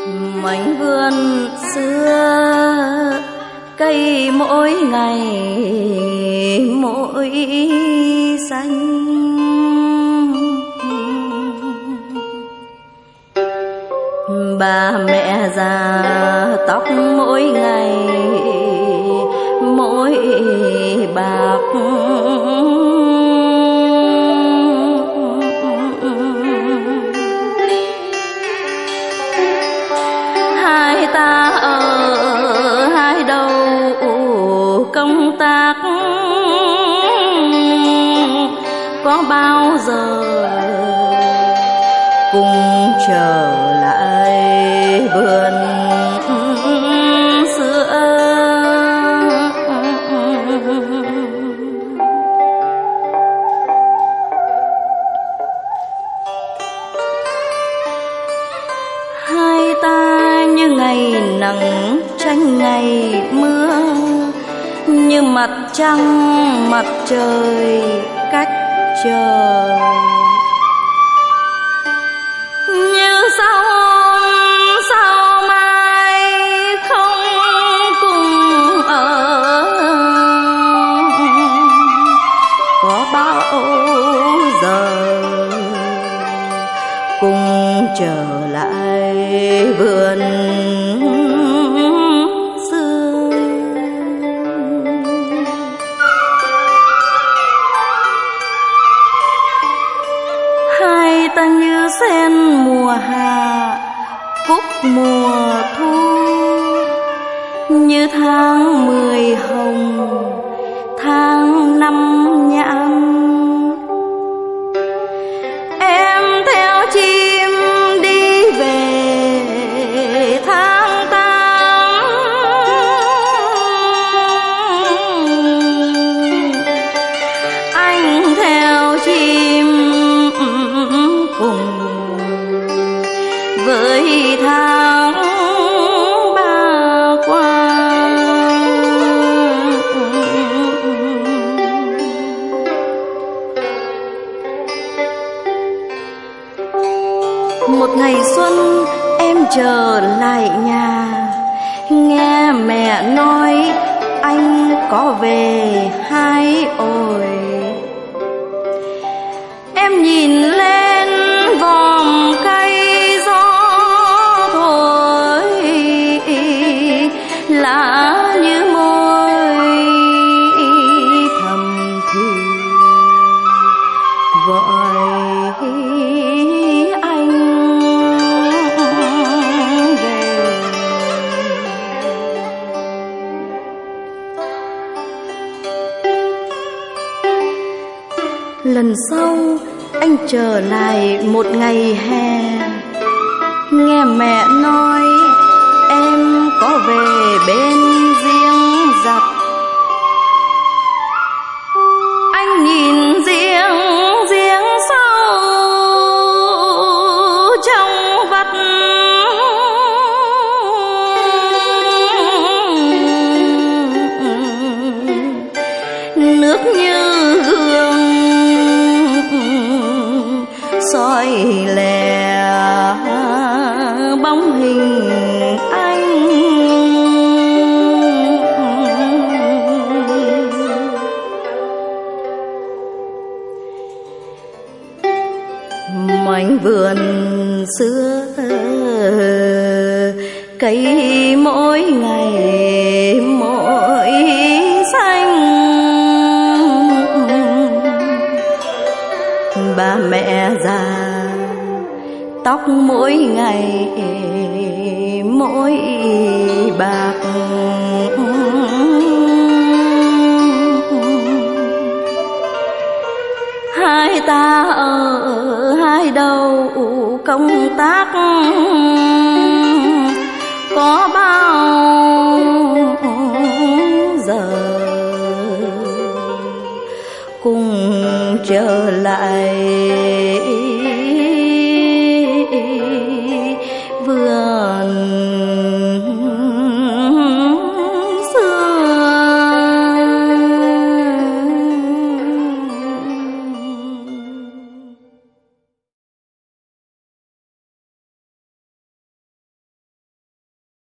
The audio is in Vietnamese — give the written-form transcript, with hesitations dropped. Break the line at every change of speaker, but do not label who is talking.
mảnh vườn xưa cây mỗi ngày mỗi xanh. Bà mẹ già tóc mỗi ngày mỗi bạc. Hai ta ở hai đầu công tác, có bao giờ cùng trở lại vườn sữa. Hai ta như ngày nắng tranh ngày mưa, như mặt trăng mặt trời cách trời. Như sao sao mai không cùng ở, có bao giờ cùng trở lại vườn xưa. Hai ta như sen mùa hạ cúc mùa thu, như tháng 10 hồng tháng 5 nhãn. Em theo chim đi về tháng 8, anh theo chim cùng với tháng 3 qua. Một ngày xuân em trở lại nhà, nghe mẹ nói anh có về hái ổi. Em nhìn lên vòm cây gió thổi, lá như môi thầm thì gọi anh về. Lần sau anh trở lại một ngày hè, nghe mẹ nói em có về bên giếng giặt. Anh nhìn giếng sâu trong vắt, nước như gương soi lè bóng hình anh. Mảnh vườn xưa cây mỗi ngày mỗi xanh. Bà mẹ già tóc mỗi ngày mỗi bạc. Hai ta ở hai đầu công tác, có bao giờ cùng trở lại